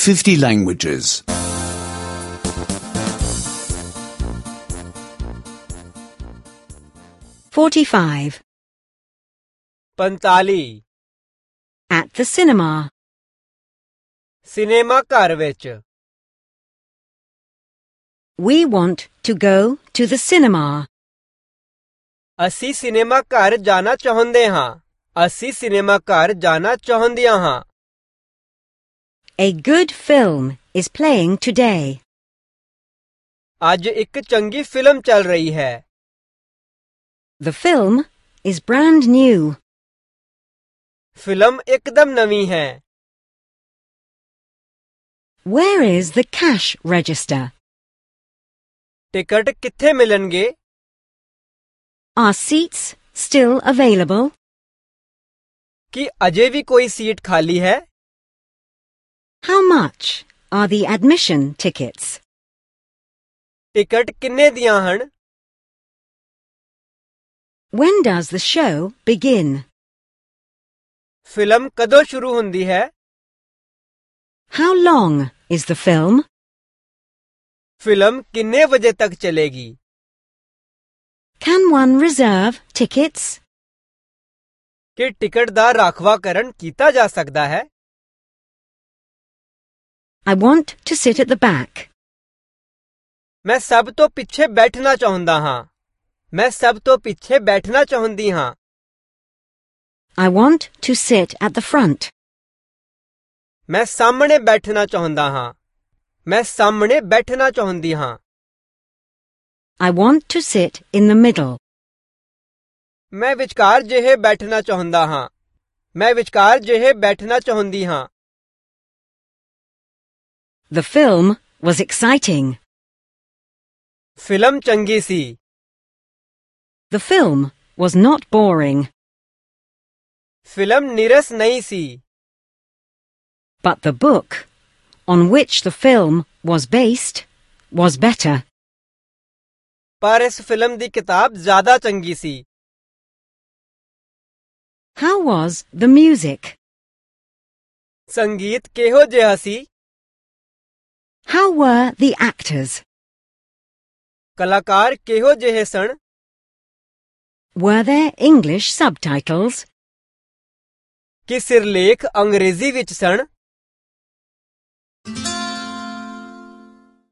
50 languages. 45. 45 At the cinema. Cinema ਘਰ ਵਿੱਚ We want to go to the cinema. ਅਸੀਂ cinema ਘਰ ਜਾਣਾ ਚਾਹੁੰਦੇ ਹਾਂ ਅਸੀਂ ਸਿਨੇਮਾ ਘਰ ਜਾਣਾ ਚਾਹੁੰਦੀਆਂ ਹਾਂ A good film is playing today. ਅੱਜ ਇੱਕ ਚੰਗੀ ਫਿਲਮ ਚੱਲ ਰਹੀ ਹੈ The film is brand new. Film ਇੱਕਦਮ ਨਵੀਂ ਹੈ Where is the cash register? Ticket ਕਿੱਥੇ ਮਿਲਣਗੇ Are seats still available? ਕੀ ਅਜੇ ਵੀ ਕੋਈ ਸੀਟ ਖਾਲੀ ਹੈ How much are the admission tickets? Ticket ਕਿੰਨੇ ਦੀਆਂ ਹਨ When does the show begin? Film ਕਦੋਂ ਸ਼ੁਰੂ ਹੁੰਦੀ ਹੈ How long is the film? Film ਕਿੰਨੇ ਵਜੇ ਤੱਕ ਚੱਲੇਗੀ Can one reserve tickets? ਕਿ ਟਿਕਟ ਦਾ ਰਾਖਵਾਂਕਰਨ ਕੀਤਾ ਜਾ ਸਕਦਾ ਹੈ I want to sit at the back. ਮੈਂ ਸਭ ਤੋਂ ਪਿੱਛੇ ਬੈਠਣਾ ਚਾਹੁੰਦਾ ਹਾਂ ਮੈਂ ਸਭ ਤੋਂ ਪਿੱਛੇ ਬੈਠਣਾ ਚਾਹੁੰਦੀ ਹਾਂ I want to sit at the front. ਮੈਂ ਸਾਹਮਣੇ ਬੈਠਣਾ ਚਾਹੁੰਦਾ ਹਾਂ ਮੈਂ ਸਾਹਮਣੇ ਬੈਠਣਾ ਚਾਹੁੰਦੀ ਹਾਂ I want to sit in the middle. ਮੈਂ ਵਿਚਕਾਰ ਜਿਹੇ ਬੈਠਣਾ ਚਾਹੁੰਦਾ ਹਾਂ ਮੈਂ ਵਿਚਕਾਰ ਜਿਹੇ ਬੈਠਣਾ ਚਾਹੁੰਦੀ ਹਾਂ The film was exciting. Film ਚੰਗੀ ਸੀ The film was not boring. Film ਨੀਰਸ ਨਹੀਂ ਸੀ But the book on which the film was based was better. ਪਰ ਇਸ ਫਿਲਮ ਦੀ ਕਿਤਾਬ ਜ਼ਿਆਦਾ ਚੰਗੀ ਸੀ How was the music? ਸੰਗੀਤ ਕਿਹੋ ਜਿਹਾ ਸੀ How were the actors? ਕਲਾਕਾਰ ਕਿਹੋ ਜਿਹੇ ਸਨ Were there English subtitles? ਕਿ ਸਿਰਲੇਖ ਅੰਗਰੇਜ਼ੀ ਵਿੱਚ ਸਨ